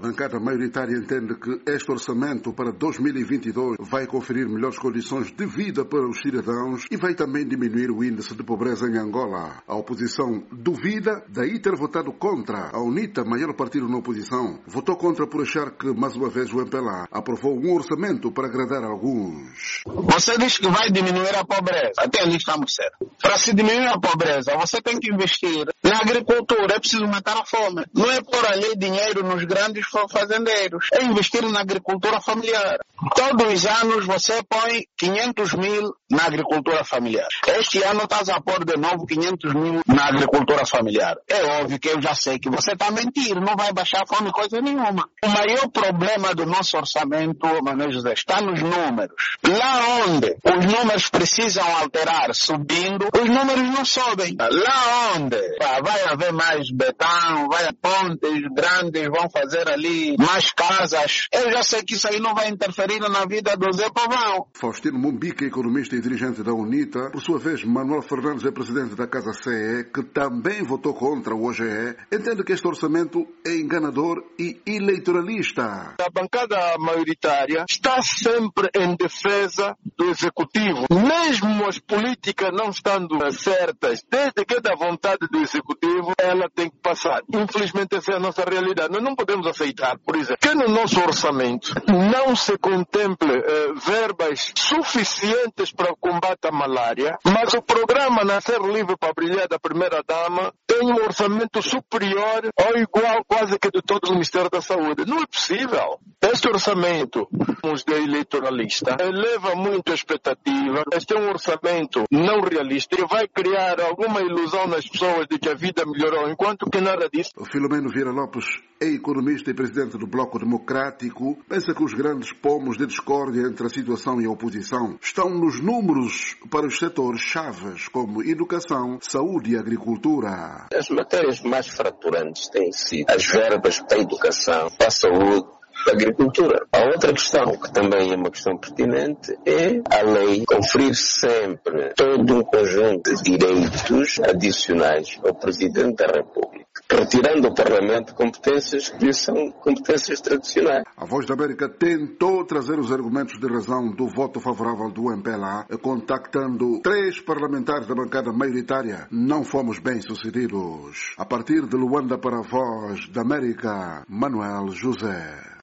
bancada maioritária entende que este orçamento para 2022 vai conferir melhores condições de vida para os cidadãos e vai também diminuir o índice de pobreza em Angola. A oposição duvida, daí ter votado contra. A UNITA, maior partido na oposição, votou contra por achar que, mais uma vez, o MPLA aprovou um orçamento para agradar alguns. Você diz que vai diminuir a pobreza. Até ali estamos certos. Para se diminuir a pobreza, você tem que investir na agricultura. É preciso matar a fome. Não é pôr ali dinheiro nos grandes fazendeiros. É investir na agricultura familiar. Todos os anos você põe 500 mil na agricultura familiar. Este ano estás a pôr de novo 500 mil na agricultura familiar. É óbvio que eu já sei que você está a mentir. Não vai baixar a fome coisa nenhuma. O maior problema do nosso orçamento, Manuel José, está nos números. Lá onde os números precisam alterar subindo, os números não sobem. Lá onde vai haver mais betão, vai pontes grandes, vão fazer ali mais casas. Eu já sei que isso aí não vai interferir na vida do Zé Povão. Faustino Mumbica, economista e dirigente da UNITA. Por sua vez, Manuel Fernandes é presidente da Casa CE, que também votou contra o OGE, entende que este orçamento é enganador e eleitoralista. A bancada maioritária está sempre em defesa do executivo. Mesmo as políticas não estando certas, desde que é da vontade do executivo, ela tem que passar. Infelizmente essa é a nossa realidade. Nós não podemos aceitar, por exemplo, que no nosso orçamento não se contemple verbas suficientes para o combate à malária, mas o programa Nascer Livre para Brilhar da Primeira-Dama tem um orçamento superior ou igual quase que de todo o Ministério da Saúde. Não é possível. Este orçamento, os de eleitoralista, eleva muito a expectativa. Este é um orçamento não realista e vai criar alguma ilusão nas pessoas de que a vida melhorou, enquanto que nada disso. O Filomeno Vieira Lopes é economista e presidente do Bloco Democrático. Pensa que os grandes pomos de discórdia entre a situação e a oposição estão nos números para os setores chaves, como educação, saúde e agricultura. As matérias mais fraturantes têm sido as verbas para a educação, para a saúde, para a agricultura. A outra questão, que também é uma questão pertinente, é a lei conferir sempre todo um conjunto de direitos adicionais ao Presidente da República, retirando ao Parlamento competências que são competências tradicionais. A Voz da América tentou trazer os argumentos de razão do voto favorável do MPLA, contactando 3 parlamentares da bancada maioritária. Não fomos bem-sucedidos. A partir de Luanda para a Voz da América, Manuel José.